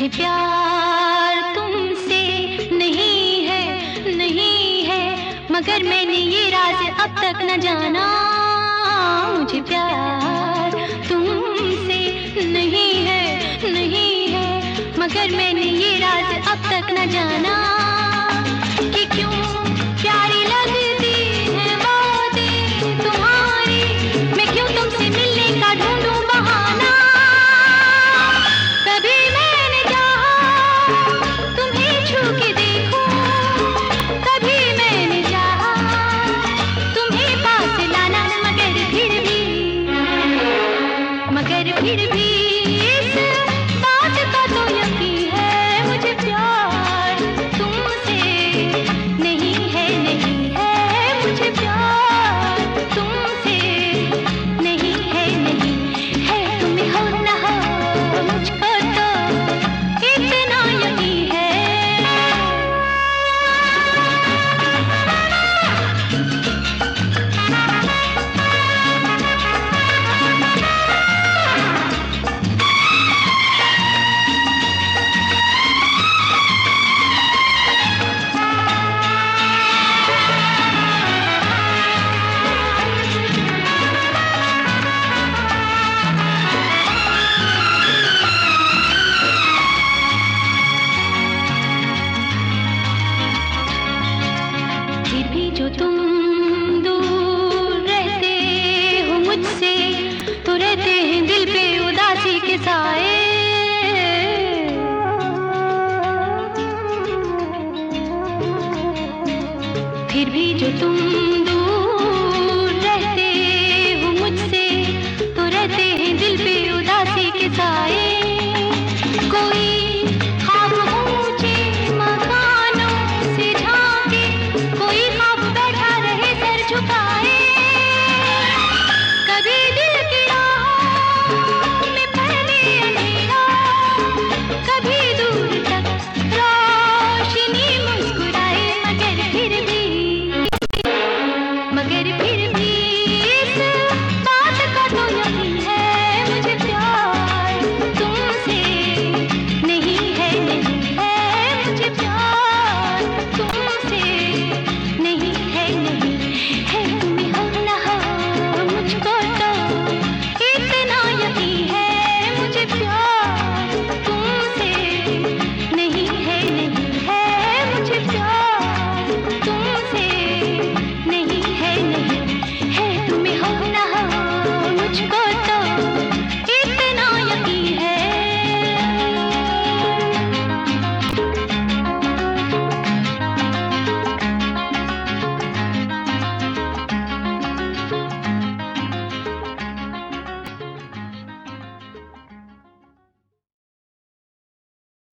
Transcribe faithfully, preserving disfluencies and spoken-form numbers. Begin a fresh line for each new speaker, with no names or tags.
मुझे प्यार तुमसे नहीं है, नहीं है, मगर मैंने ये राज अब तक न जाना। मुझे प्यार तुमसे नहीं है, नहीं है, मगर मैंने ये राज अब तक न जाना कि क्यों प्यारी लगती है बातें तुम्हारी, मैं क्यों तुमसे मिलने का ढूंढूं बहाना। कभी मैंने चाहा तुम्हें छू के देखूं, कभी मैंने चाहा तुम्हें पास लाना, मगर फिर भी, मगर फिर भी इस बात का तो यकीन है, मुझे प्यार तुमसे नहीं है, नहीं है, मुझे प्यार तुमसे नहीं है, नहीं है, तुम्हें हो न हो मुझको तो इतना यकीन है। फिर भी जो तुम दूर रहते हो मुझसे, तो रहते हैं दिल पे उदासी के साए। फिर भी जो तुम दूर